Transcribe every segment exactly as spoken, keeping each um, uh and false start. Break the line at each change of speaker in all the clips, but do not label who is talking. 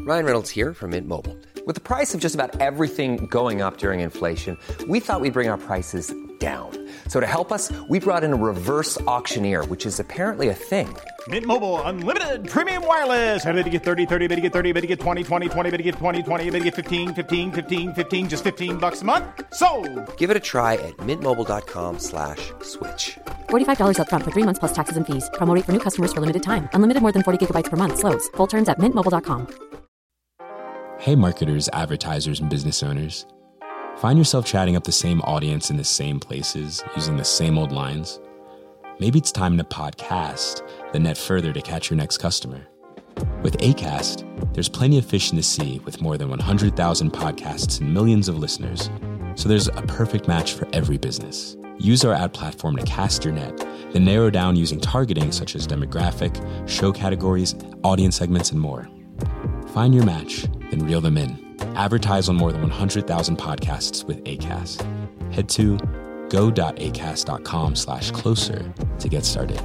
Ryan Reynolds here from Mint Mobile. With the price of just about everything going up during inflation, we thought we'd bring our prices down. So to help us, we brought in a reverse auctioneer, which is apparently a thing.
Mint Mobile Unlimited Premium Wireless. How to get thirty, thirty, how to get thirty, how to get twenty, twenty, twenty, how to get twenty, twenty, how to get fifteen, fifteen, fifteen, fifteen, just fifteen bucks a month? Sold!
Give it a try at mintmobile.com slash switch.
forty-five dollars up front for three months plus taxes and fees. Promo rate for new customers for limited time. Unlimited more than forty gigabytes per month. Slows full terms at mint mobile dot com.
Hey marketers, advertisers, and business owners. Find yourself chatting up the same audience in the same places, using the same old lines? Maybe it's time to podcast, then net further to catch your next customer. With Acast, there's plenty of fish in the sea with more than one hundred thousand podcasts and millions of listeners. So there's a perfect match for every business. Use our ad platform to cast your net, then narrow down using targeting such as demographic, show categories, audience segments, and more. Find your match, then reel them in. Advertise on more than one hundred thousand podcasts with Acast. Head to go.acast.com slash closer to get started.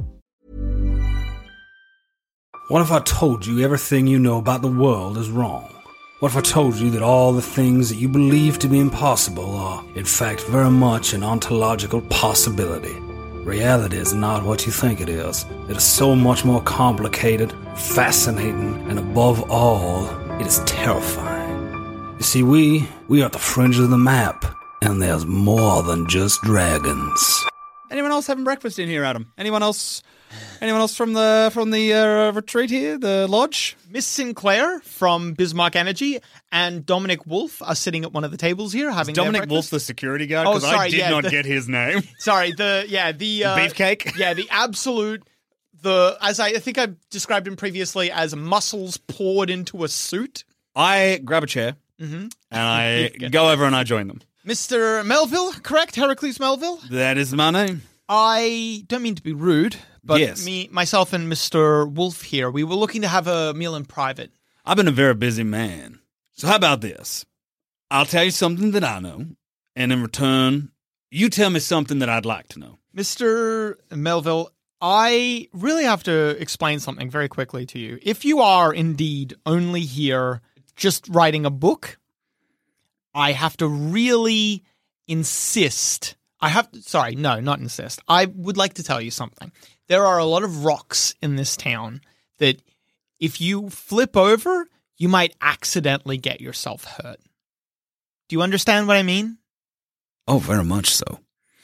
What if I told you everything you know about the world is wrong? What if I told you that all the things that you believe to be impossible are, in fact, very much an ontological possibility? Reality is not what you think it is. It is so much more complicated, fascinating, and above all, it is terrifying. You see, we, we are at the fringe of the map, and there's more than just dragons.
Anyone else having breakfast in here, Adam? Anyone else? Anyone else from the from the uh, retreat here, the lodge? Miss Sinclair from Bismarck Energy and Dominic Wolf are sitting at one of the tables here having. Is Dominic Wolf the security guard? Because oh, I did yeah, not the, get his name. Sorry, the yeah the uh, beefcake. Yeah, the absolute the as I, I think I described him previously as muscles poured into a suit. I grab a chair mm-hmm. and I go over and I join them. Mister Melville, correct? Heracles Melville. That is my name. I don't mean to be rude. But yes. me, myself and Mister Wolf here, we were looking to have a meal in private. I've been a very busy man. So how about this? I'll tell you something that I know, and in return, you tell me something that I'd like to know. Mister Melville, I really have to explain something very quickly to you. If you are indeed only here just writing a book, I have to really insist. I have, sorry, no, not insist. I would like to tell you something. There are a lot of rocks in this town that if you flip over, you might accidentally get yourself hurt. Do you understand what I mean? Oh, very much so.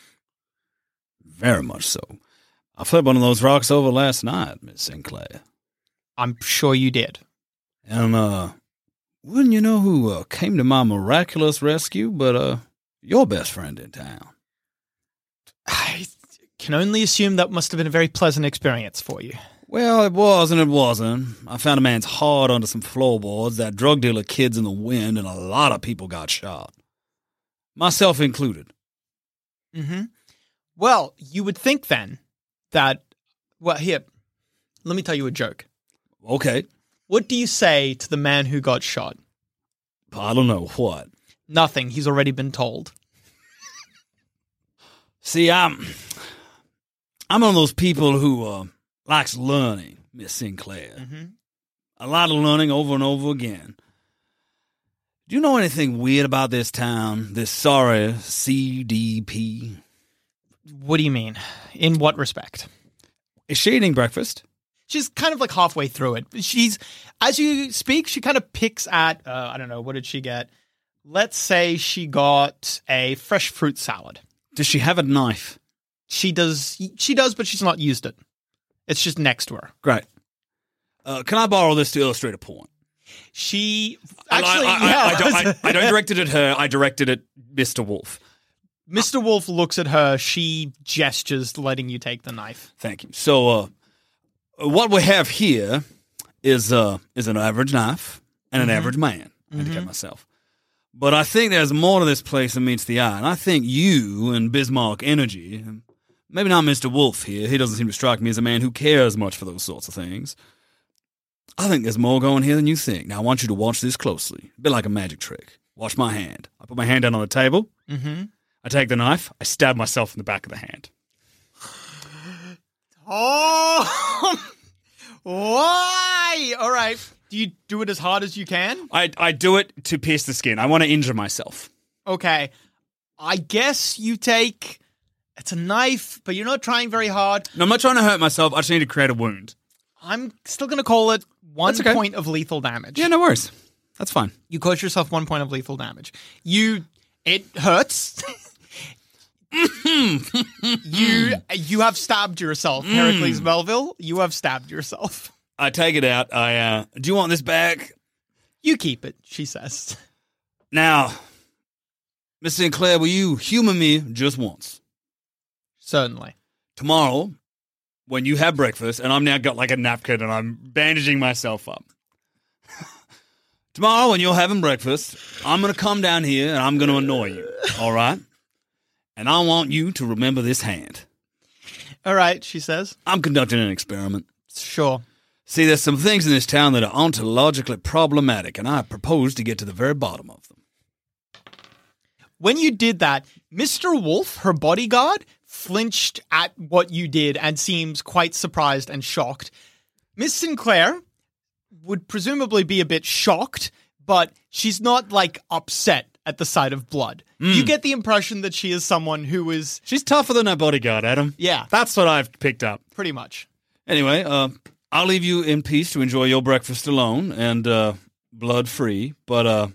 Very much so. I flipped one of those rocks over last night, Miss Sinclair. I'm sure you did. And, uh, wouldn't you know who uh, came to my miraculous rescue but uh, your best friend in town? I can only assume that must have been a very pleasant experience for you. Well, it was and it wasn't. I found a man's heart under some floorboards, that drug dealer kid's in the wind, and a lot of people got shot. Myself included. Mm-hmm. Well, you would think then that, well, here, let me tell you a joke. Okay. What do you say to the man who got shot? I don't know. What? Nothing. He's already been told. See, I'm... I'm one of those people who uh, likes learning, Miss Sinclair. Mm-hmm. A lot of learning over and over again. Do you know anything weird about this town, this sorry C D P? What do you mean? In what respect? Is she eating breakfast? She's kind of like halfway through it. She's, as you speak, she kind of picks at, uh, I don't know, what did she get? Let's say she got a fresh fruit salad. Does she have a knife? She does, she does, but she's not used it. It's just next to her. Great. Uh, can I borrow this to illustrate a point? She actually, I, I, yeah. I, I, don't, I, I don't direct it at her. I directed it at Mister Wolf. Mister Wolf looks at her. She gestures, letting you take the knife. Thank you. So, uh, what we have here is uh, is an average knife and an mm-hmm. average man. I mm-hmm. indicate myself. But I think there's more to this place than meets the eye. And I think you and Bismarck Energy, maybe not Mister Wolf here, he doesn't seem to strike me as a man who cares much for those sorts of things. I think there's more going here than you think. Now, I want you to watch this closely. A bit like a magic trick. Watch my hand. I put my hand down on the table. Mm-hmm. I take the knife. I stab myself in the back of the hand. Oh!
Why? All right. Do you do it as hard as you can?
I, I do it to pierce the skin. I want to injure myself.
Okay. I guess you take... It's a knife, but you're not trying very hard.
No, I'm not trying to hurt myself. I just need to create a wound.
I'm still going to call it one
That's okay.
point of lethal damage.
Yeah, no worries. That's fine.
You cause yourself one point of lethal damage. You... It hurts. you you have stabbed yourself, Heracles Melville. You have stabbed yourself.
I take it out. I uh, do you want this back?
You keep it, she says.
Now, Miss Sinclair, will you humor me just once?
Certainly.
Tomorrow, when you have breakfast, and I'm now got like a napkin and I'm bandaging myself up. Tomorrow, when you're having breakfast, I'm going to come down here and I'm going to annoy you, all right? And I want you to remember this hand.
All right, she says.
I'm conducting an experiment.
Sure.
See, there's some things in this town that are ontologically problematic, and I propose to get to the very bottom of them.
When you did that, Mister Wolf, her bodyguard, flinched at what you did and seems quite surprised and shocked. Miss Sinclair would presumably be a bit shocked, but she's not, like, upset at the sight of blood. Mm. You get the impression that she is someone who is...
She's tougher than her bodyguard, Adam.
Yeah.
That's what I've picked up.
Pretty much.
Anyway, uh, I'll leave you in peace to enjoy your breakfast alone and uh, blood-free, but uh,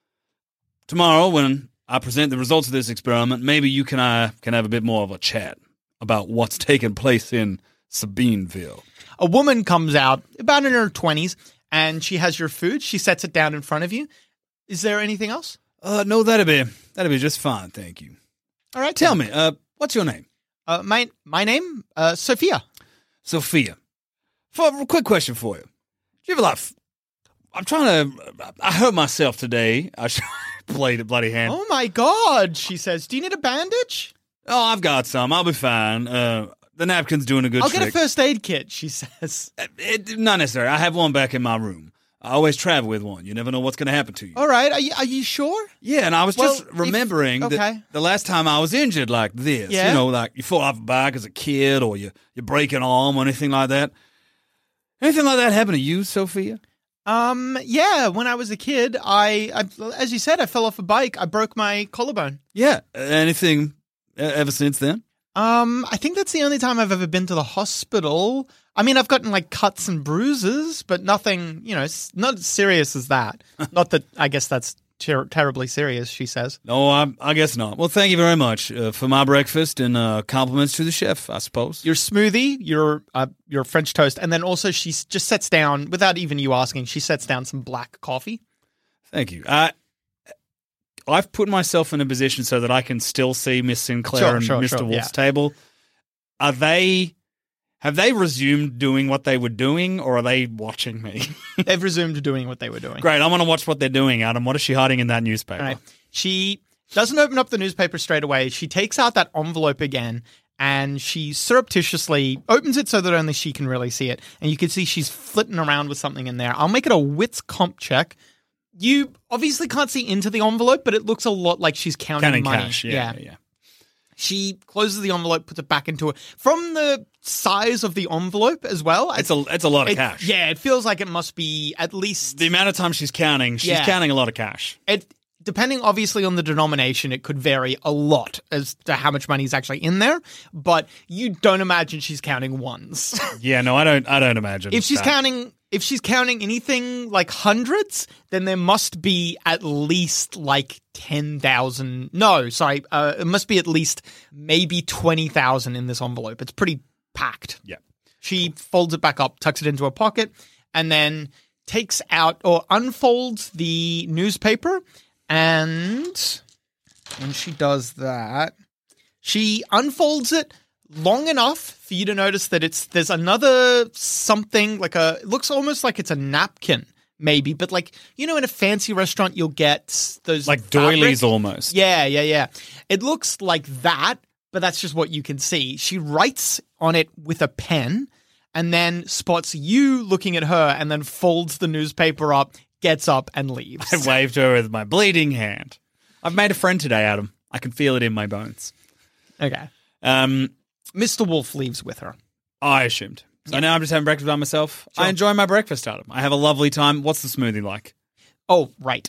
tomorrow when I present the results of this experiment, maybe you can I can have a bit more of a chat about what's taking place in Sabineville.
A woman comes out, about in her twenties, and she has your food. She sets it down in front of you. Is there anything else?
Uh, no, that'd be that'd be just fine, thank you.
All right,
tell
then.
me, uh, what's your name?
Uh, my my name, uh, Sophia.
Sophia. For a quick question for you. Do you ever like? I'm trying to. I hurt myself today. I played a bloody hand.
Oh my God! She says, "Do you need a bandage?"
Oh, I've got some. I'll be fine. Uh, the napkin's doing a good
I'll
trick.
get a first aid kit. She says,
It, it, not necessary. I have one back in my room. I always travel with one. You never know what's going to happen to you.
All right. Are you, are you sure?
Yeah, and I was
Well,
just remembering
if- okay.
that the last time I was injured like this,
Yeah.
you know, like you fall off a bike as a kid or you, you break an arm or anything like that. Anything like that happen to you, Sophia?
Um. Yeah. When I was a kid, I, I, as you said, I fell off a bike. I broke my collarbone.
Yeah. Anything uh, ever since then?
Um. I think that's the only time I've ever been to the hospital. I mean, I've gotten like cuts and bruises, but nothing, you know, s- not as serious as that. Not that I guess that's ter- terribly serious, she says.
No, I, I guess not. Well, thank you very much uh, for my breakfast and uh, compliments to the chef, I suppose.
Your smoothie, your uh, your French toast, and then also she s- just sets down, without even you asking, she sets down some black coffee.
Thank you. I, I've put myself in a position so that I can still see Miss Sinclair
Sure,
and
sure,
Mister
sure,
Wolf's
yeah.
table. Are they... Have they resumed doing what they were doing, or are they watching me?
They've resumed doing what they were doing.
Great, I want to watch what they're doing, Adam. What is she hiding in that newspaper?
All right. She doesn't open up the newspaper straight away. She takes out that envelope again, and she surreptitiously opens it so that only she can really see it. And you can see she's flitting around with something in there. I'll make it a wits comp check. You obviously can't see into the envelope, but it looks a lot like she's counting,
Counting
money.
cash, yeah, yeah, yeah.
She closes the envelope, puts it back into it. From the size of the envelope as well.
It's a, it's a lot of
it-
cash.
Yeah, it feels like it must be at least...
The amount of time she's counting, she's
Yeah.
counting a lot of cash.
It, depending obviously on the denomination, it could vary a lot as to how much money is actually in there, but you don't imagine she's counting ones.
Yeah, no, I don't I don't imagine.
if she's
that.
counting if she's counting anything like hundreds, then there must be at least like ten thousand. No, sorry, uh, it must be at least maybe twenty thousand in this envelope. It's pretty packed.
Yeah.
She folds it back up, tucks it into her pocket, and then takes out or unfolds the newspaper. And when she does that, she unfolds it long enough for you to notice that it's there's another something like a it looks almost like it's a napkin maybe, but like, you know, in a fancy restaurant you'll get those
Like
fabric-
doilies almost.
Yeah, yeah, yeah. It looks like that, but that's just what you can see. She writes on it with a pen and then spots you looking at her and then folds the newspaper up, gets up and leaves.
I waved her with my bleeding hand. I've made a friend today, Adam. I can feel it in my bones.
Okay.
Um,
Mister Wolf leaves with her.
I assumed. So now I'm just having breakfast by myself.
Sure.
I enjoy my breakfast, Adam. I have a lovely time. What's the smoothie like?
Oh, right.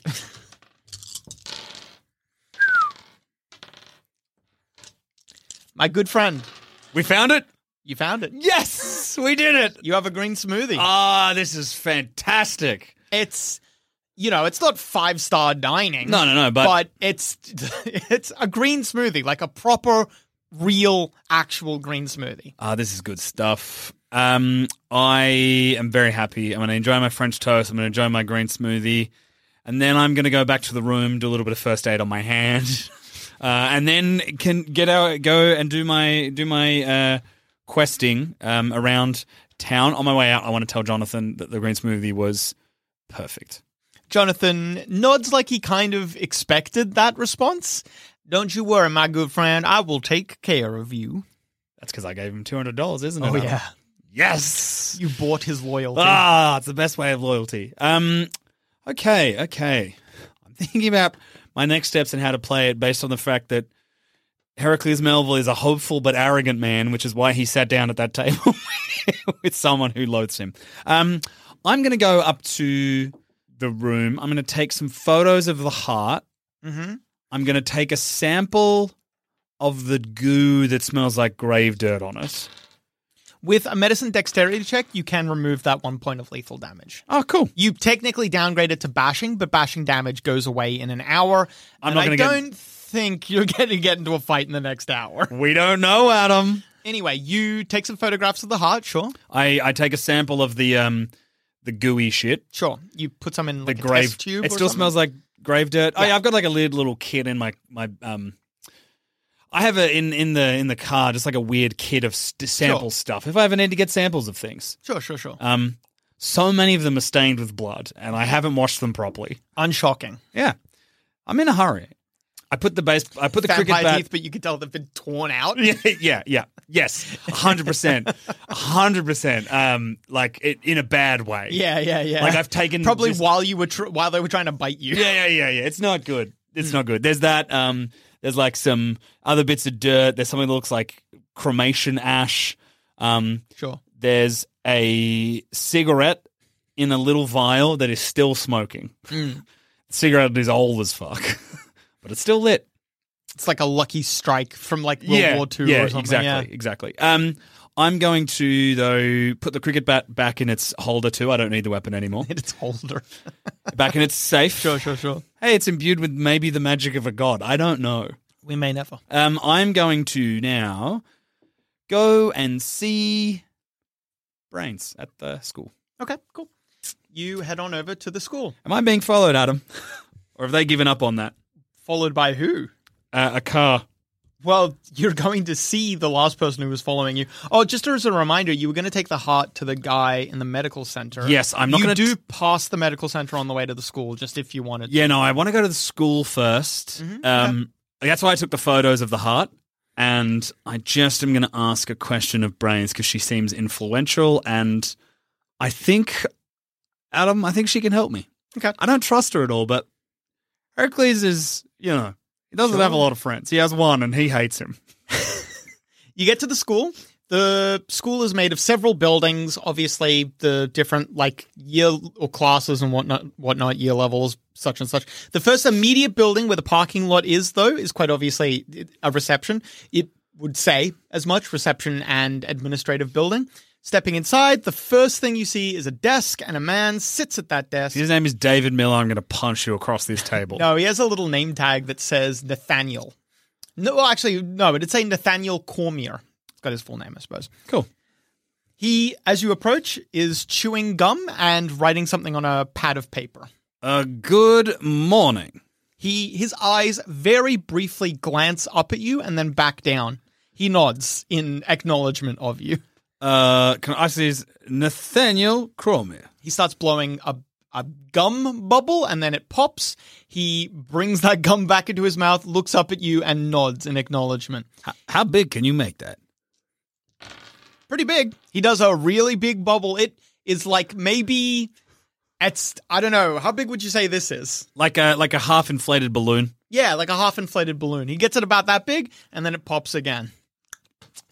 My good friend.
We found it?
You found it.
Yes! We did it!
You have a green smoothie.
Ah, this is fantastic.
It's, you know, it's not five-star dining.
No, no, no, but...
But it's it's a green smoothie, like a proper, real, actual green smoothie.
Ah, this is good stuff. Um, I am very happy. I'm going to enjoy my French toast. I'm going to enjoy my green smoothie. And then I'm going to go back to the room, do a little bit of first aid on my hand. Uh, and then can get out, go and do my do my uh, questing um, around town. On my way out, I want to tell Jonathan that the green smoothie was perfect.
Jonathan nods like he kind of expected that response. Don't you worry, my good friend. I will take care of you.
That's because I gave him two hundred dollars, isn't it?
Oh,
Adam?
yeah.
Yes!
You bought his loyalty.
Ah, it's the best way of loyalty. Um, okay, okay. I'm thinking about my next steps and how to play it based on the fact that Heracles Melville is a hopeful but arrogant man, which is why he sat down at that table with someone who loathes him. Um, I'm going to go up to the room. I'm going to take some photos of the heart.
Mm-hmm.
I'm going to take a sample of the goo that smells like grave dirt on it.
With a medicine dexterity check, you can remove that one point of lethal damage.
Oh, cool.
You technically downgrade it to bashing, but bashing damage goes away in an hour.
I'm
and
not
I
gonna get-
don't think you're going to get into a fight in the next hour.
We don't know, Adam.
Anyway, you take some photographs of the heart, sure.
I, I take a sample of the um the gooey shit.
Sure. You put some in
The
like a
grave
test tube
It
or
still
something?
smells like grave dirt. Oh
Yeah.
yeah, I've got like a little little kit in my my um I have a in, in the in the car just like a weird kit of st- sample
Sure.
stuff. If I ever need to get samples of things.
Sure, sure, sure.
Um so many of them are stained with blood and I haven't washed them properly.
Unshocking.
Yeah. I'm in a hurry. I put the base I put the cricket
Vampire
bat
teeth, but you can tell they've been torn out.
yeah, yeah, yeah. Yes. one hundred percent. one hundred percent. Um like it, in a bad way.
Yeah, yeah, yeah.
Like I've taken
probably
just-
while you were tr- while they were trying to bite you.
Yeah, yeah, yeah, yeah. It's not good. It's not good. There's that. Um, there's like some other bits of dirt. There's something that looks like cremation ash. Um,
Sure.
there's a cigarette in a little vial that is still smoking. The cigarette is old as fuck, but it's still lit.
It's like a lucky strike from like World
yeah,
War Two
yeah,
or something.
exactly,
Yeah.
exactly. Um, I'm going to though put the cricket bat back in its holder too. I don't need the weapon anymore.
It's holder.
Back in its safe.
Sure, sure, sure.
Hey, it's imbued with maybe the magic of a god. I don't know.
We may never.
Um, I'm going to now go and see Brains at the school.
Okay, cool. You head on over to the school.
Am I being followed, Adam? Or have they given up on that?
Followed by who?
Uh, a car.
Well, you're going to see the last person who was following you. Oh, just as a reminder, you were going to take the heart to the guy in the medical center.
Yes, I'm not
You
gonna
do
t-
pass the medical center on the way to the school, just if you wanted.
Yeah, no, I want to go to the school 1st Um, That's why I took the photos of the heart. And I just am going to ask a question of Brains because she seems influential. And I think, Adam, I think she can help me.
Okay.
I don't trust her at all, but Heracles is, you know, he doesn't
Sure.
have a lot of friends. He has one and he hates him.
You get to the school. The school is made of several buildings. Obviously, the different like year or classes and whatnot, whatnot, year levels, such and such. The first immediate building where the parking lot is, though, is quite obviously a reception. It would say as much, reception and administrative building. Stepping inside, the first thing you see is a desk, and a man sits at that desk.
His name is David Miller. I'm going to punch you across this table.
No, he has a little name tag that says Nathaniel. No, well, actually, no, it'd say Nathaniel Cormier. It's got his full name, I suppose.
Cool.
He, as you approach, is chewing gum and writing something on a pad of paper.
Uh, good morning.
He, his eyes very briefly glance up at you and then back down. He nods in acknowledgement of you.
Uh, can I see his Nathaniel Cormier?
He starts blowing a, a gum bubble and then it pops. He brings that gum back into his mouth, looks up at you and nods in acknowledgement.
H- how big can you make that?
Pretty big. He does a really big bubble. It is like maybe it's, I don't know, how big would you say this is?
Like a like a half inflated balloon.
Yeah, like a half inflated balloon. He gets it about that big and then it pops again.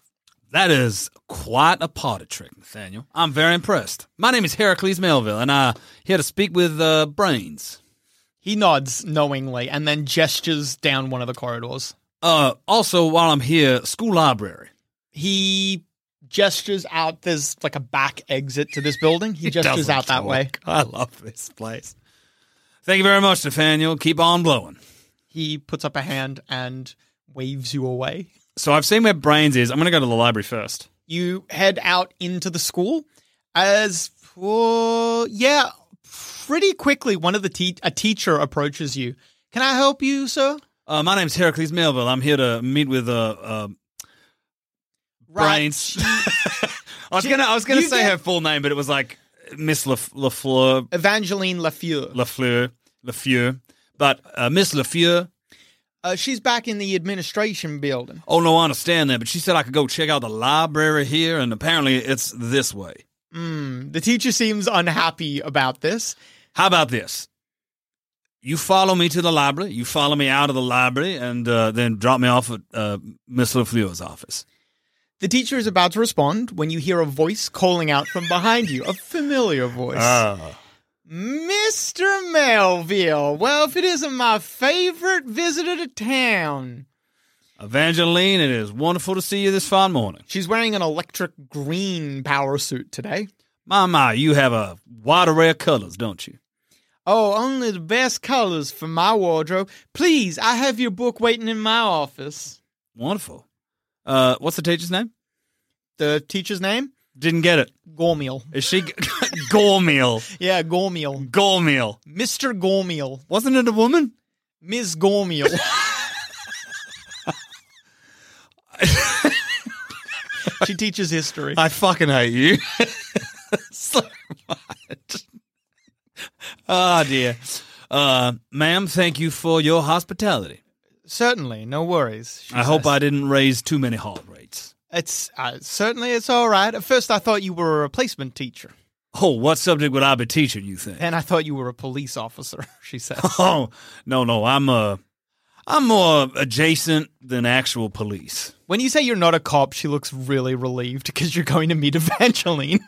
That is quite a party trick, Nathaniel. I'm very impressed. My name is Heracles Melville, and I'm here to speak with uh, Brains.
He nods knowingly and then gestures down one of the corridors.
Uh, also, while I'm here, school library.
He gestures out. There's like a back exit to this building. He gestures out that
talk.
way.
I love this place. Thank you very much, Nathaniel. Keep on blowing.
He puts up a hand and waves you away.
So I've seen where Brains is. I'm going to go to the library first.
You head out into the school as, uh, yeah, pretty quickly one of the te- a teacher approaches you. Can I help you, sir?
Uh, my name's Heracles Melville. I'm here to meet with uh, uh, Brains.
Right.
I was gonna I was gonna
You
say
get-
her full name, but it was like Miss Laf- Lafleur,
Evangeline Lafleur.
Lafleur, Lafleur. But uh, Miss Lafleur.
Uh, she's back in the administration building.
Oh no, I understand that, but she said I could go check out the library here, and apparently it's this way.
Mm, the teacher seems unhappy about this.
How about this? You follow me to the library. You follow me out of the library, and uh, then drop me off at uh, Miss Lafleur's office.
The teacher is about to respond when you hear a voice calling out from behind you, a familiar voice.
Ah.
Mister Melville, well, if it isn't my favorite visitor to town.
Evangeline, it is wonderful to see you this fine morning.
She's wearing an electric green power suit today.
My, my, you have a wide array of colors, don't you?
Oh, only the best colors for my wardrobe. Please, I have your book waiting in my office.
Wonderful. Uh, what's the teacher's name?
The teacher's name?
Didn't get it.
Gormiel.
Is she Gormiel?
Yeah, Gormiel.
Gormiel.
Mister Gormiel.
Wasn't it a woman?
Miss Gormiel. She teaches history.
I fucking hate you so much. Oh dear. Uh, ma'am, thank you for your hospitality.
Certainly, no worries. she
I hope
says.
I didn't raise too many heart rates.
It's uh, certainly it's all right. At first, I thought you were a replacement teacher.
Oh, what subject would I be teaching, you think?
And I thought you were a police officer, she says.
Oh, no, no, I'm uh, I'm more adjacent than actual police.
When you say you're not a cop, she looks really relieved because you're going to meet Evangeline.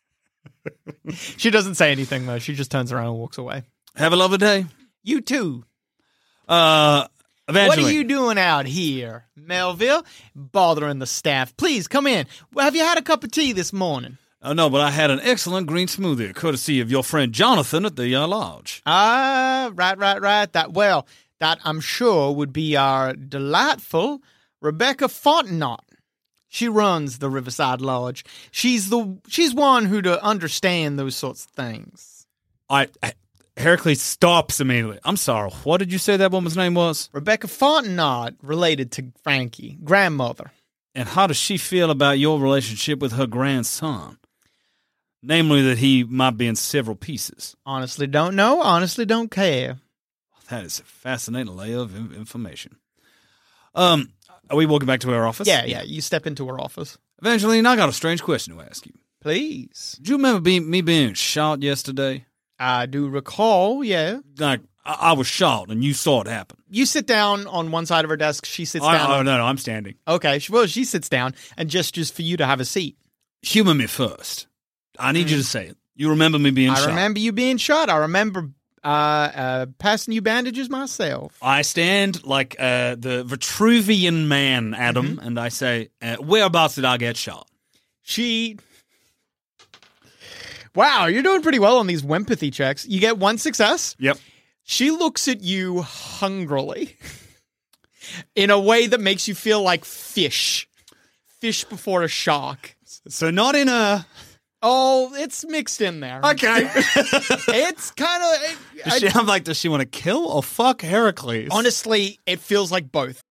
She doesn't say anything, though. She just turns around and walks away.
Have a lovely day.
You too.
Uh, Evangeline.
What are you doing out here, Melville? Bothering the staff. Please, come in. Well, have you had a cup of tea this morning?
Oh, no, but I had an excellent green smoothie, courtesy of your friend Jonathan at the uh, lodge.
Ah, right, right, right. That well, that I'm sure would be our delightful Rebecca Fontenot. She runs the Riverside Lodge. She's the she's one who to understand those sorts of things.
I, I Heracles stops immediately. I'm sorry. What did you say that woman's name was?
Rebecca Fontenot, related to Frankie, grandmother.
And how does she feel about your relationship with her grandson? Namely, that he might be in several pieces.
Honestly, don't know. Honestly, don't care.
That is a fascinating layer of in- information. Um, are we walking back to our office?
Yeah, yeah. You step into her office.
Evangeline, I got a strange question to ask you.
Please.
Do you remember being, me being shot yesterday?
I do recall, yeah.
Like, I, I was shot and you saw it happen.
You sit down on one side of her desk. She sits
I,
down.
oh,
on-
no, no, I'm standing.
Okay, she- well, she sits down and gestures for you to have a seat.
Humor me first. I need you to say it. You remember me being
I
shot.
remember you being shot. I remember uh, uh, passing you bandages myself.
I stand like uh, the Vitruvian man, Adam,
Mm-hmm.
and I say, uh, whereabouts did I get shot?
She... Wow, you're doing pretty well on these Wempathy checks. You get one success.
Yep.
She looks at you hungrily in a way that makes you feel like fish. Fish before a shark.
So not in a...
Oh, it's mixed in there.
Okay.
It's kind of...
Does she, I'm like, does she want to kill or fuck Heracles?
Honestly, it feels like both.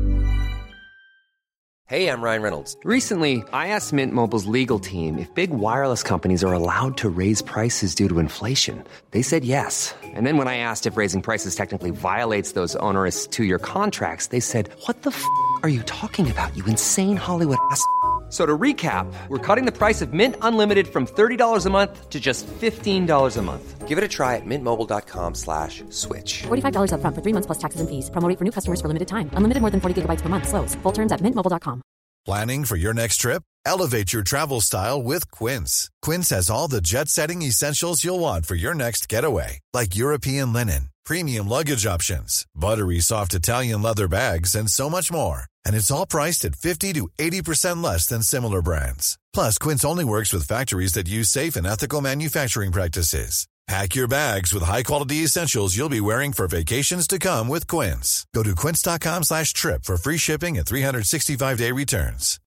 Hey, I'm Ryan Reynolds. Recently, I asked Mint Mobile's legal team if big wireless companies are allowed to raise prices due to inflation. They said yes. And then when I asked if raising prices technically violates those onerous two-year contracts, they said, what the f*** are you talking about, you insane Hollywood ass f- So to recap, we're cutting the price of Mint Unlimited from thirty dollars a month to just fifteen dollars a month. Give it a try at mintmobile.com slash switch.
forty-five dollars upfront for three months plus taxes and fees. Promo rate for new customers for limited time. Unlimited more than forty gigabytes per month. Slows full terms at mint mobile dot com.
Planning for your next trip? Elevate your travel style with Quince. Quince has all the jet-setting essentials you'll want for your next getaway, like European linen, premium luggage options, buttery soft Italian leather bags, and so much more. And it's all priced at fifty to eighty percent less than similar brands. Plus, Quince only works with factories that use safe and ethical manufacturing practices. Pack your bags with high-quality essentials you'll be wearing for vacations to come with Quince. Go to quince.com slash trip for free shipping and three sixty-five day returns.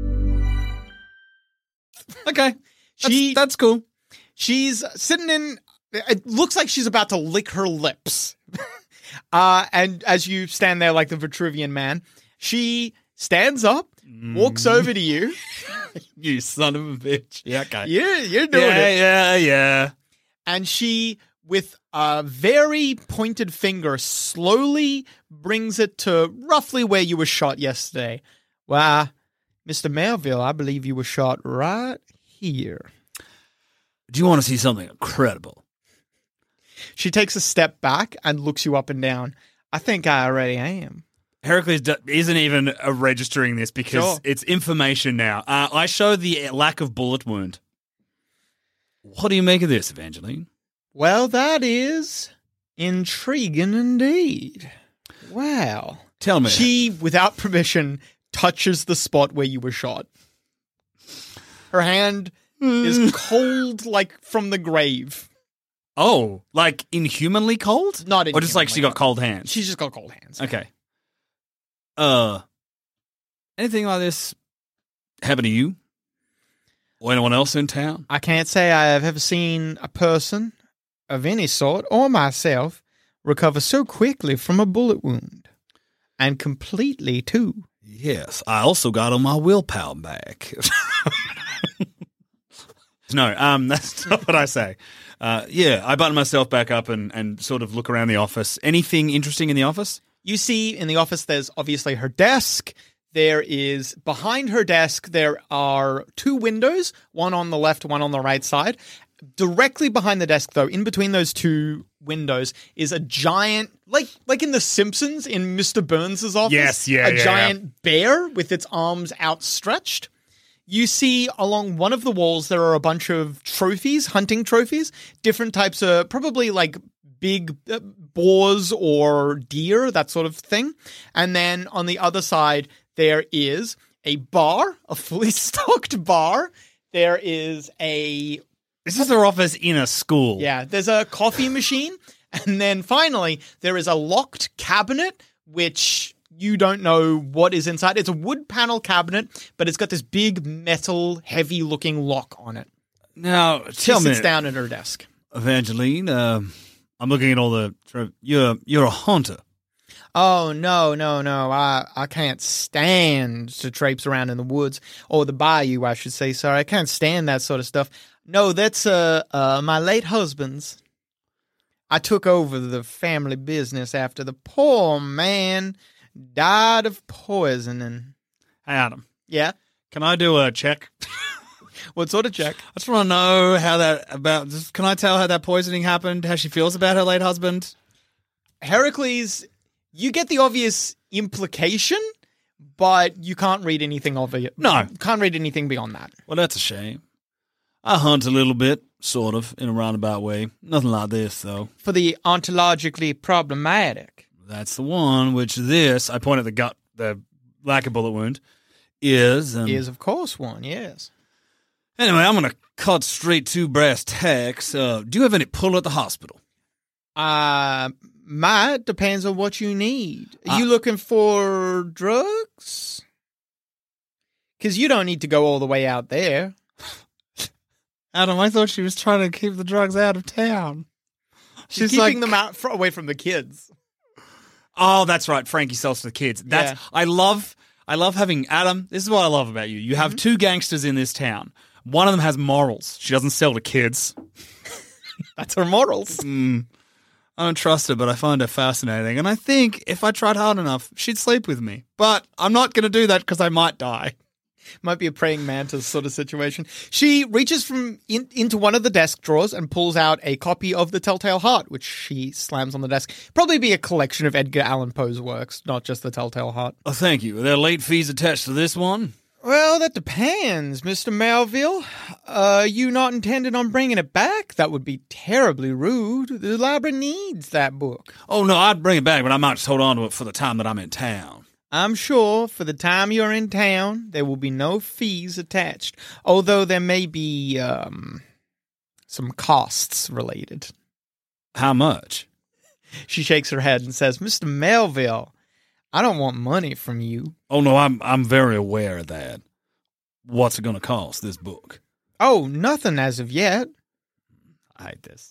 Okay. That's,
She-
that's cool.
She's sitting in. It looks like she's about to lick her lips. uh, and as you stand there like the Vitruvian man, she stands up, walks over to you.
You son of a bitch. Yeah, okay.
You're, you're doing
Yeah,
it.
yeah, yeah.
And she, with a very pointed finger, slowly brings it to roughly where you were shot yesterday. Why, Mister Melville, I believe you were shot right here.
Do you want to see something incredible?
She takes a step back and looks you up and down. I think I already am.
Heracles d- isn't even uh, registering this because
Sure.
it's information now. Uh, I show the lack of bullet wound. What do you make of this, Evangeline?
Well, that is intriguing indeed. Wow.
Tell me.
She, without permission, touches the spot where you were shot. Her hand is cold like from the grave.
Oh, like inhumanly cold?
Not
Or just like she
inhumanly
got cold hands?
She's just got cold hands.
Okay. Uh, anything like this happen to you? Or anyone else in town?
I can't say I have ever seen a person of any sort, or myself, recover so quickly from a bullet wound. And completely, too.
Yes, I also got on my willpower back. No, um, that's not what I say. Uh, yeah, I button myself back up and, and sort of look around the office. Anything interesting in the office?
You see in the office, there's obviously her desk. There is, behind her desk, there are two windows, one on the left, one on the right side. Directly behind the desk, though, in between those two windows, is a giant, like like in The Simpsons, in Mister Burns' office.
Yes, yeah,
A
yeah,
giant bear with its arms outstretched. You see along one of the walls, there are a bunch of trophies, hunting trophies, different types of, probably like big uh, boars or deer, that sort of thing. And then on the other side, there is a bar, a fully stocked bar. There is a,
This is their office in a school.
yeah, there's a coffee machine. And then finally, there is a locked cabinet, which you don't know what is inside. It's a wood panel cabinet, but it's got this big metal, heavy looking lock on it.
Now,
She
tell me,
sits down at her desk.
Evangeline, uh, I'm looking at all the. You're you're a hunter.
Oh, no, no, no. I, I can't stand to traipse around in the woods, or the bayou, I should say. Sorry, I can't stand that sort of stuff. No, that's uh, uh my late husband's. I took over the family business after the poor man died of poisoning.
Hey, Adam,
Yeah?
can I do a check?
What sort of check?
I just want to know how that about. Just, can I tell how that poisoning happened? How she feels about her late husband?
Heracles, you get the obvious implication, but you can't read anything of it.
No.
Can't read anything beyond that.
Well, that's a shame. I hunt a little bit, sort of, in a roundabout way. Nothing like this, though.
For the ontologically problematic.
That's the one. Which this, I point at the gut, the lack of bullet wound, is. Um,
Is, of course, one, yes.
Anyway, I'm going to cut straight to brass tacks. Uh, do you have any pull at the hospital?
Uh, might depends on what you need. Are
Uh,
you looking for drugs? Because you don't need to go all the way out there.
Adam, I thought she was trying to keep the drugs out of town.
She's
She's
keeping
like-
them out fr- away from the kids.
Oh, that's right. Frankie sells to the kids. That's
Yeah.
I love. I love having Adam. This is what I love about you. You have
Mm-hmm.
two gangsters in this town. One of them has morals. She doesn't sell to kids.
That's her morals.
I don't trust her, but I find her fascinating. And I think if I tried hard enough, she'd sleep with me. But I'm not going to do that because I might die.
Might be a praying mantis sort of situation. She reaches from in, into one of the desk drawers and pulls out a copy of The Telltale Heart, which she slams on the desk. Probably be a collection of Edgar Allan Poe's works, not just The Telltale Heart.
Oh, thank you. Are there late fees attached to this one?
Well, that depends, Mister Melville. Uh, you not intended on bringing it back? That would be terribly rude. The library needs that book.
Oh, no, I'd bring it back, but I might just hold on to it for the time that I'm in town.
I'm sure for the time you're in town, there will be no fees attached, although there may be um, some costs related.
How much?
She shakes her head and says, Mister Melville, I don't want money from you.
Oh, no, I'm I'm very aware of that. What's it going to cost, this book?
Oh, nothing as of yet.
I hate this.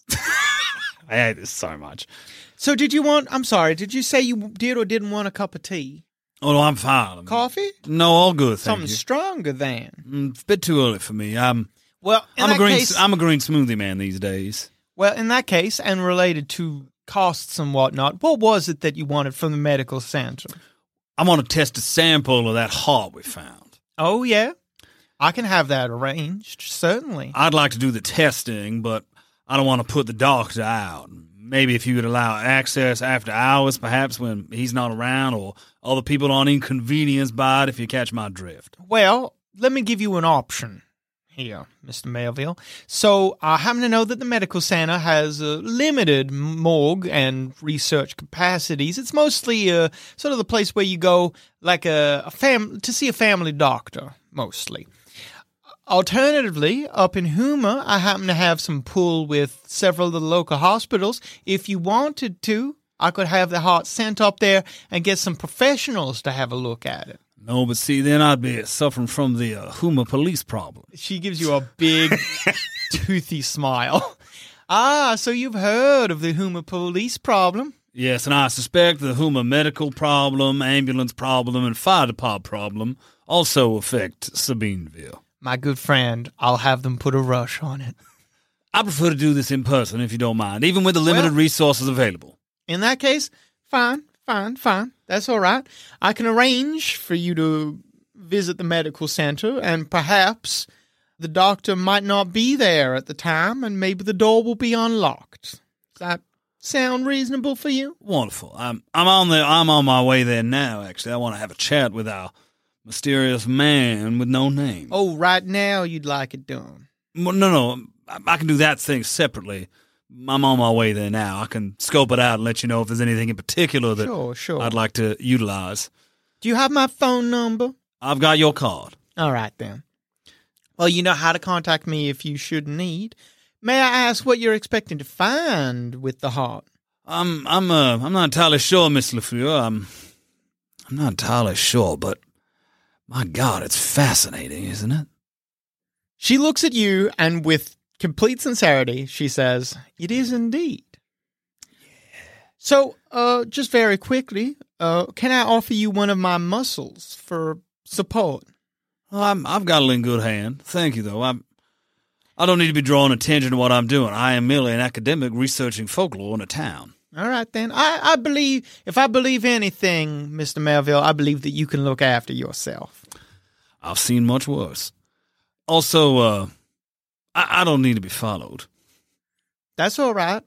I hate this so much.
So did you want, I'm sorry, did you say you did or didn't want a cup of tea?
Oh, no, I'm fine.
Coffee?
No, all good, thank
Something
you.
stronger than.
Mm, it's a bit too early for me. I'm,
Well, in
I'm, a
that
green,
case,
I'm a green smoothie man these days.
well, in that case, and related to costs and whatnot, what was it that you wanted from the medical center?
I want to test a sample of that heart we found.
Oh, yeah? I can have that arranged, certainly.
I'd like to do the testing, but I don't want to put the doctor out. Maybe if you would allow access after hours, perhaps when he's not around, or other people aren't inconvenienced by it, if you catch my drift.
Well, let me give you an option here, Mister Melville. So I happen to know that the medical center has uh, limited morgue and research capacities. It's mostly uh, sort of the place where you go like a, a fam- to see a family doctor, mostly. Alternatively, up in Houma, I happen to have some pull with several of the local hospitals. If you wanted to, I could have the heart sent up there and get some professionals to have a look at it.
No, but see, then I'd be suffering from the uh, Houma police problem.
She gives you a big, toothy smile. Ah, so you've heard of the Houma police problem?
Yes, and I suspect the Houma medical problem, ambulance problem, and fire department problem also affect Sabineville.
My good friend, I'll have them put a rush on it.
I prefer to do this in person, if you don't mind, even with the limited
Well,
resources available.
In that case, fine, fine, fine. That's all right. I can arrange for you to visit the medical center, and perhaps the doctor might not be there at the time, and maybe the door will be unlocked. Does that sound reasonable for you?
Wonderful. I'm I'm on the I'm on my way there now. Actually, I want to have a chat with our mysterious man with no name.
Oh, right now you'd like it done.
Well, no, no, I, I can do that thing separately. I'm on my way there now. I can scope it out and let you know if there's anything in particular that
Sure, sure.
I'd like to utilize.
Do you have my phone number?
I've got your card.
All right, then. Well, you know how to contact me if you should need. May I ask what you're expecting to find with the heart?
I'm I'm uh I'm not entirely sure, Miss LeFleur. I'm I'm not entirely sure, but my God, it's fascinating, isn't it?
She looks at you, and with complete sincerity, she says, "It is indeed." Yeah. So, uh, just very quickly, uh, can I offer you one of my muscles for support?
Well, I'm, I've got it in good hand. Thank you, though. I'm, I don't need to be drawing attention to what I'm doing. I am merely an academic researching folklore in a town.
All right, then. I, I believe, if I believe anything, Mister Melville, I believe that you can look after yourself.
I've seen much worse. Also, uh, I, I don't need to be followed.
That's all right.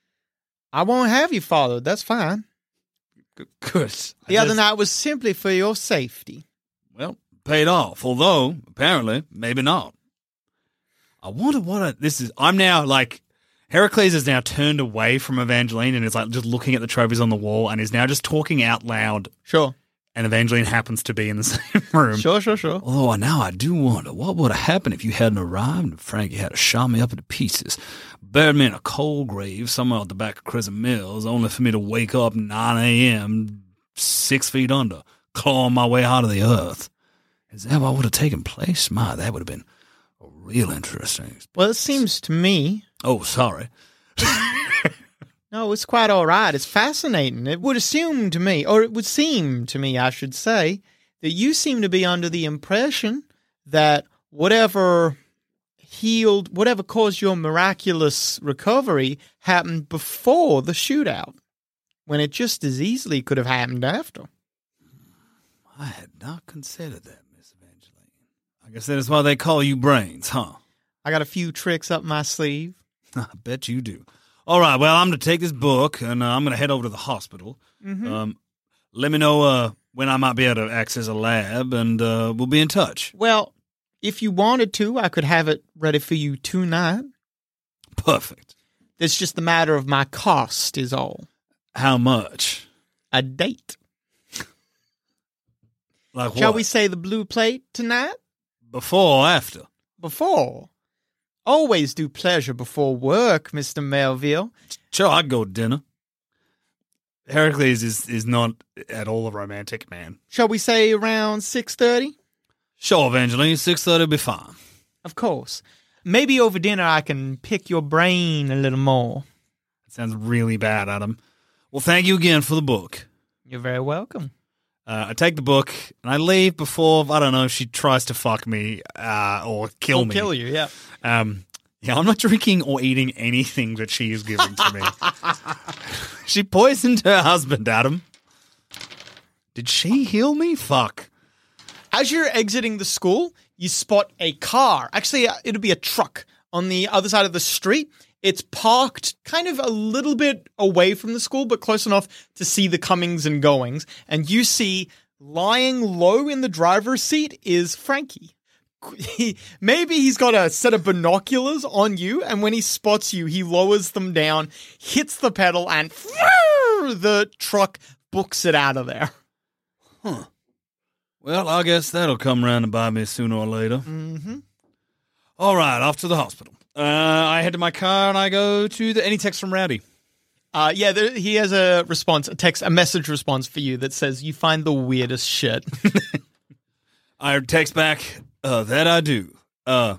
I won't have you followed. That's fine.
Good.
The
I
other
just-
night was simply for your safety.
Well, paid off, although, apparently, maybe not. I wonder what I, this is. I'm now, like, Heracles is now turned away from Evangeline and is, like, just looking at the trophies on the wall and is now just talking out loud.
Sure.
And Evangeline happens to be in the same room.
Sure, sure, sure.
Although now I do wonder, what would have happened if you hadn't arrived and Frankie had to shot me up into pieces, buried me in a coal grave somewhere at the back of Crescent Mills, only for me to wake up at nine a.m., six feet under, clawing my way out of the earth. Is that what would have taken place? My, that would have been a real interesting.
Well, it seems to me...
Oh, sorry.
No, it's quite all right. It's fascinating. It would assume to me, or it would seem to me, I should say, that you seem to be under the impression that whatever healed, whatever caused your miraculous recovery happened before the shootout, when it just as easily could have happened after.
I had not considered that, Miss Evangeline. I guess that is why they call you Brains, huh?
I got a few tricks up my sleeve.
I bet you do. All right, well, I'm going to take this book, and uh, I'm going to head over to the hospital.
Mm-hmm.
Um, let me know uh, when I might be able to access a lab, and uh, we'll be in touch.
Well, if you wanted to, I could have it ready for you tonight.
Perfect.
It's just a matter of my cost is all.
How much?
A date.
Like
Shall
what?
we say the blue plate tonight?
Before or after?
Before. Always do pleasure before work, Mister Melville.
Sure, I'd go to dinner. Heracles is, is not at all a romantic man.
Shall we say around six thirty?
Sure, Evangeline, six thirty will be fine.
Of course. Maybe over dinner I can pick your brain a little more.
That sounds really bad, Adam. Well, thank you again for the book.
You're very welcome.
Uh, I take the book, and I leave before, I don't know, she tries to fuck me uh, or kill
Or
me.
kill you, yeah.
Um, yeah, I'm not drinking or eating anything that she is giving to me. She poisoned her husband, Adam. Did she heal me? Fuck.
As you're exiting the school, you spot a car. Actually, uh, it'll be a truck on the other side of the street. It's parked kind of a little bit away from the school, but close enough to see the comings and goings. And you see, lying low in the driver's seat is Frankie. He, maybe he's got a set of binoculars on you, and when he spots you, he lowers them down, hits the pedal, and the truck books it out of there.
Huh. Well, I guess that'll come round and bite me sooner or later.
Mm-hmm.
All right, off to the hospital. Uh, I head to my car and I go to the any text from Rowdy.
Uh, yeah, there, he has a response, a text, a message response for you that says, you find the weirdest shit.
I text back, uh, that I do. Uh,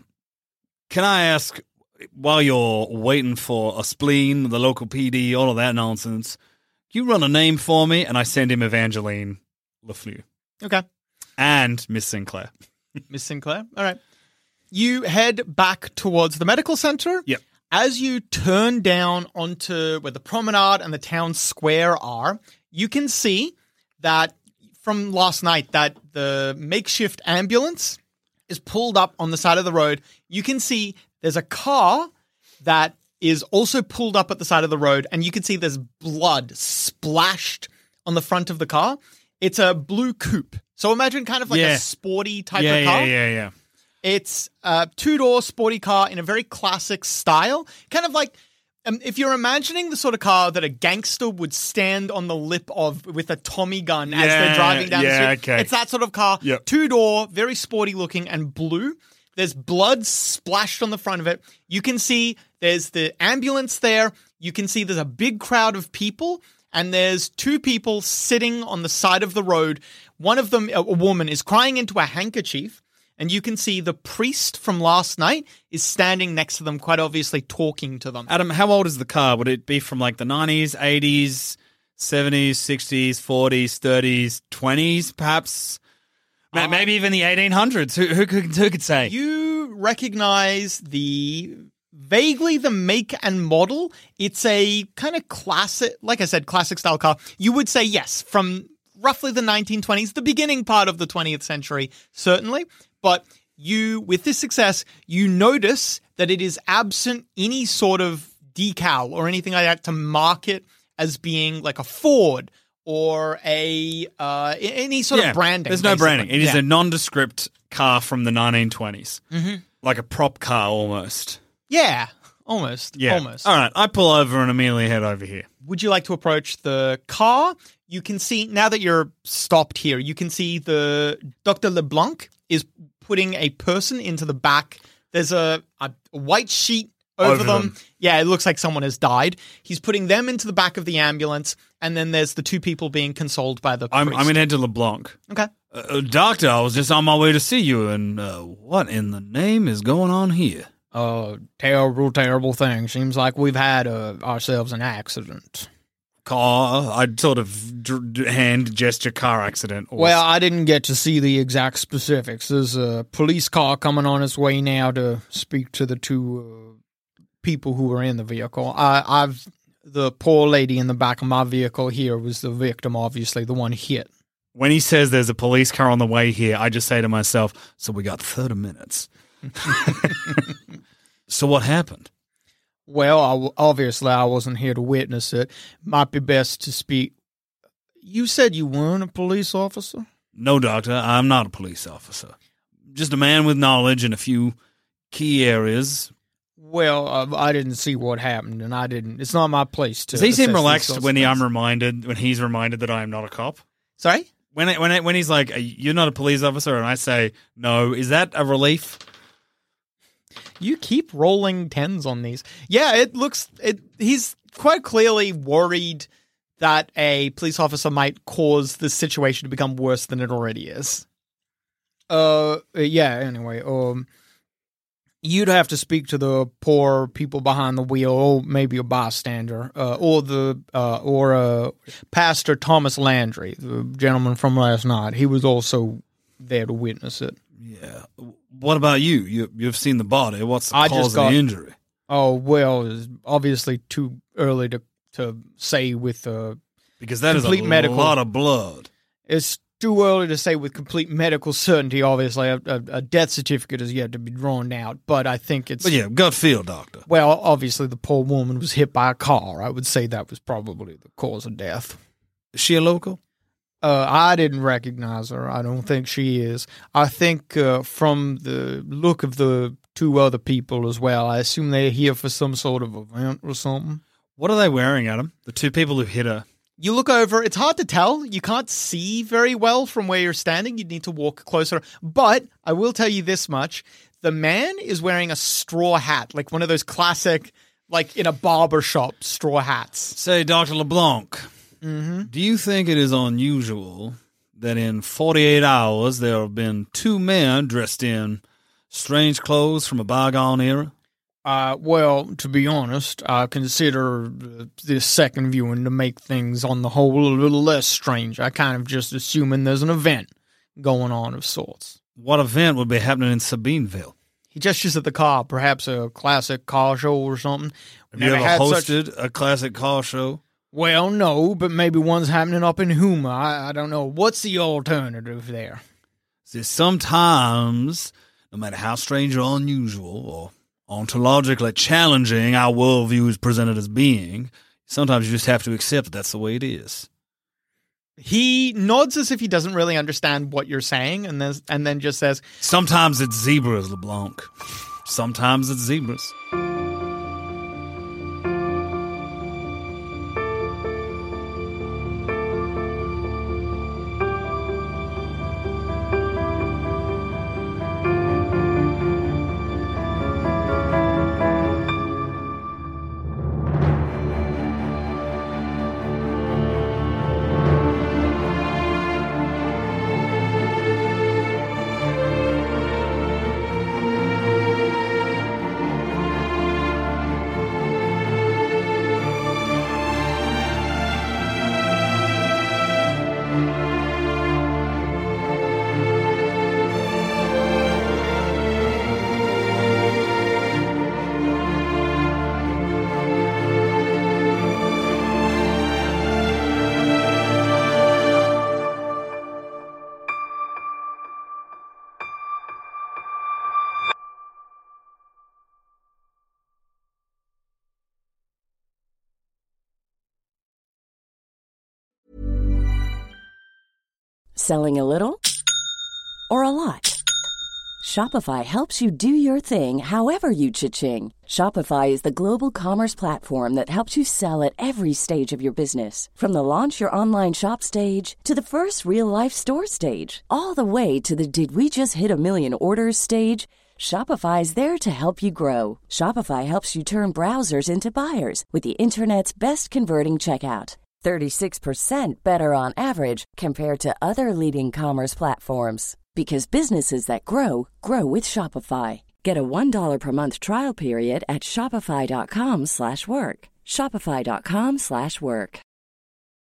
can I ask, while you're waiting for a spleen, the local P D, all of that nonsense, can you run a name for me? And I send him Evangeline Lafleur.
Okay.
And Miss Sinclair.
Miss Sinclair, all right. You head back towards the medical center.
Yep.
As you turn down onto where the promenade and the town square are, you can see that from last night that the makeshift ambulance is pulled up on the side of the road. You can see there's a car that is also pulled up at the side of the road, and you can see there's blood splashed on the front of the car. It's a blue coupe. So imagine kind of like
Yeah.
a sporty type
yeah,
of car.
yeah, yeah, yeah.
It's a two-door sporty car in a very classic style. Kind of like, um, if you're imagining the sort of car that a gangster would stand on the lip of with a Tommy gun as
Yeah,
they're driving down
yeah,
the street.
okay.
It's that sort of car.
Yep.
Two-door, very sporty looking and blue. There's blood splashed on the front of it. You can see there's the ambulance there. You can see there's a big crowd of people. And there's two people sitting on the side of the road. One of them, a woman, is crying into a handkerchief. And you can see the priest from last night is standing next to them, quite obviously talking to them.
Adam, how old is the car? Would it be from like the nineties, eighties, seventies, sixties, forties, thirties, twenties, perhaps? Ma-
Uh,
Maybe even the eighteen hundreds. Who, who, could, who could say?
You recognize the vaguely the make and model. It's a kind of classic, like I said, classic style car. You would say yes, from roughly the nineteen twenties, the beginning part of the twentieth century, certainly. But you, with this success, you notice that it is absent any sort of decal or anything like that to mark it as being like a Ford or a uh, any sort
yeah,
of branding.
There's no
basically.
branding. It is
Yeah.
a nondescript car from the nineteen twenties.
Mm-hmm.
Like a prop car almost.
Yeah, almost.
Yeah.
Almost.
All right, I pull over and immediately head over here.
Would you like to approach the car? You can see, now that you're stopped here, you can see the Doctor LeBlanc is putting a person into the back. There's a, a white sheet over,
Over
them.
them.
Yeah, it looks like someone has died. He's putting them into the back of the ambulance, and then there's the two people being consoled by the
I'm,
priest.
I'm going to head to LeBlanc.
Okay.
Uh, uh, doctor, I was just on my way to see you, and uh, what in the name is going on here?
Uh, terrible, terrible thing. Seems like we've had uh, ourselves an accident.
Car, I'd sort of d- d- hand gesture car accident. Or
Well, I didn't get to see the exact specifics. There's a police car coming on its way now to speak to the two uh, people who were in the vehicle. I, I've the poor lady in the back of my vehicle here was the victim, obviously, the one hit.
when he says there's a police car on the way here, I just say to myself, so we got thirty minutes. So what happened?
Well, I w- obviously I wasn't here to witness it. Might be best to speak. You said you weren't a police officer?
No, Doctor, I'm not a police officer. Just a man with knowledge in a few key areas.
Well, uh, I didn't see what happened, and I didn't. It's not my place to.
Does he seem
assess
relaxed
these
when he,
sorts
I'm
of things.
reminded when he's reminded that I am not a cop?
Sorry?
When it, when it, when he's like, "You're not a police officer," and I say, "No," is that a relief?
You keep rolling tens on these. Yeah, it looks. It. He's quite clearly worried that a police officer might cause the situation to become worse than it already is. Uh, yeah. Anyway, um. You'd have to speak to the poor people behind the wheel, or maybe a bystander, uh, or the uh, or uh, Pastor Thomas Landry, the gentleman from last night. He was also there to witness it.
Yeah. What about you? You you've seen the body. What's the
I
cause
just
of
got-
the injury?
Oh well, it's obviously too early to to say with uh,
Because that is
complete
a
medical-
lot of blood.
it's too early to say with complete medical certainty. Obviously, a, a, a death certificate is yet to be drawn out, but I think it's.
But yeah, gut feel, Doctor.
Well, obviously, the poor woman was hit by a car. I would say that was probably the cause of death.
Is she a local?
Uh, I didn't recognize her. I don't think she is. I think uh, from the look of the two other people as well, I assume they're here for some sort of event or something.
What are they wearing, Adam? The two people who hit her.
You look over, it's hard to tell. You can't see very well from where you're standing. You'd need to walk closer. But I will tell you this much. The man is wearing a straw hat, like one of those classic, like in a barber shop, straw hats.
Say, Doctor LeBlanc,
Mm-hmm.
do you think it is unusual that in forty-eight hours there have been two men dressed in strange clothes from a bygone era?
Uh, well, to be honest, I consider uh, this second viewing to make things on the whole a little less strange. I kind of just assuming there's an event going on of sorts.
What event would be happening in Sabineville?
He gestures at the car, perhaps a classic car show or something.
Have you
Never
ever
had such-
hosted a classic car show?
Well, no, but maybe one's happening up in Houma. I, I don't know. What's the alternative there?
See, sometimes, no matter how strange or unusual or ontologically challenging our worldview is presented as being, sometimes you just have to accept that that's the way it is.
He nods as if he doesn't really understand what you're saying, and then and then just says,
Sometimes it's zebras, LeBlanc. Sometimes it's zebras.
Selling a little or a lot? Shopify helps you do your thing however you cha-ching. Shopify is the global commerce platform that helps you sell at every stage of your business. From the launch your online shop stage to the first real-life store stage, all the way to the did we just hit a million orders stage. Shopify is there to help you grow. Shopify helps you turn browsers into buyers with the internet's best converting checkout. thirty-six percent better on average compared to other leading commerce platforms. Because businesses that grow, grow with Shopify. Get a one dollar per month trial period at shopify.com slash work. Shopify.com slash work.